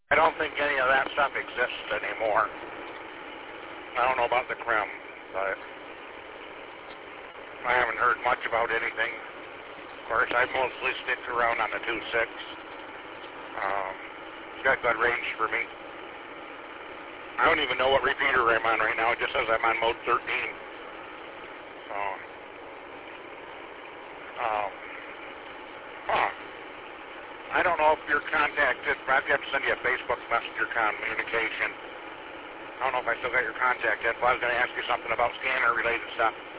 I don't think any of that stuff exists anymore. I don't know about the Krim, but I haven't heard much about anything. Of course, I mostly stick around on the 2.6. It's got good range for me. I don't even know what repeater I'm on right now. It just says I'm on mode 13. So, I don't know if you're contacted. I'd have to send you a Facebook Messenger communication. I don't know if I still got your contact info. I was going to ask you something about scanner-related stuff.